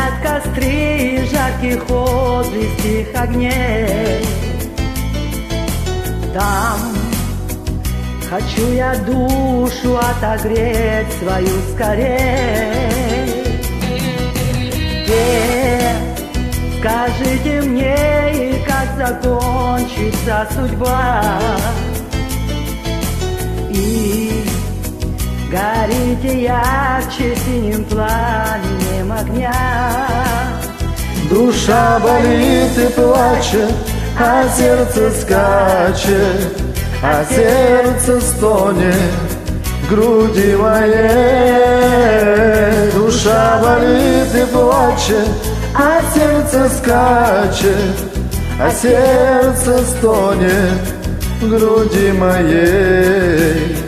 Горят костры жарких отблестых огней. Там хочу я душу отогреть свою скорей. Скажите мне, и как закончится судьба, и горите ярче синим пламенем огня. Душа болит и плачет, а сердце скачет, а сердце стонет в груди моей. Душа болит и плачет, а сердце скачет, а сердце стонет в груди моей.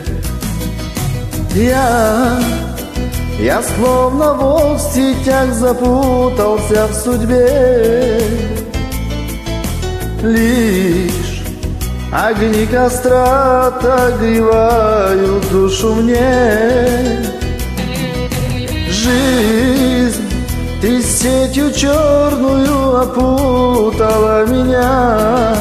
Я словно волк в сетях запутался в судьбе. Лишь огни костра отогревают душу мне. Жизнь ты сетью черную опутала меня.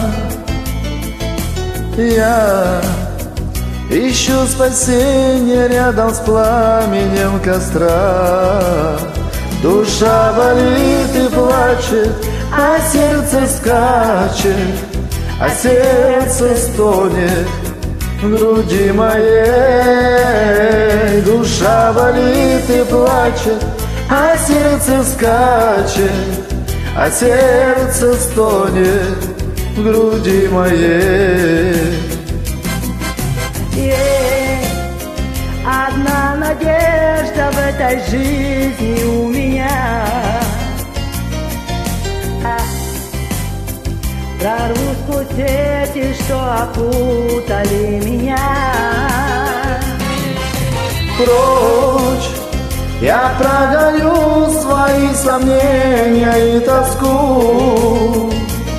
Я ищу спасение рядом с пламенем костра. Душа болит и плачет, а сердце скачет, а сердце стонет в груди моей. Душа болит и плачет, а сердце скачет, а сердце стонет в груди моей. Одна надежда в этой жизни у меня. Прорву сквозь сети, что опутали меня. Прочь я прогоню свои сомнения и тоску,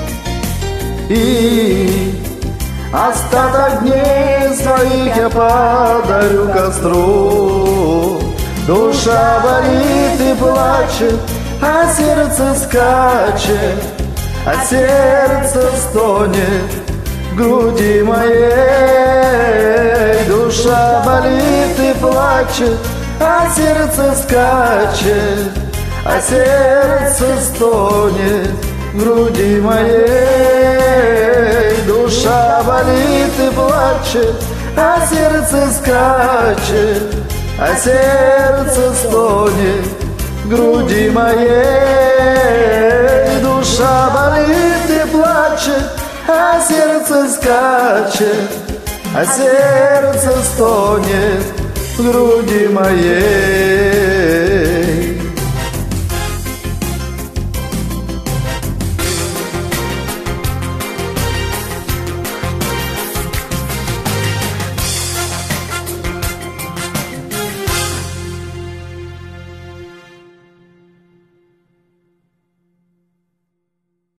и остаток дней своих я подарю костру. Душа болит и плачет, а сердце скачет, а сердце стонет в груди моей. Душа болит и плачет, а сердце скачет, а сердце стонет в груди моей. Душа болит и плачет, а сердце скачет, а сердце стонет в груди моей. Душа болит и плачет, а сердце скачет, а сердце стонет в груди моей.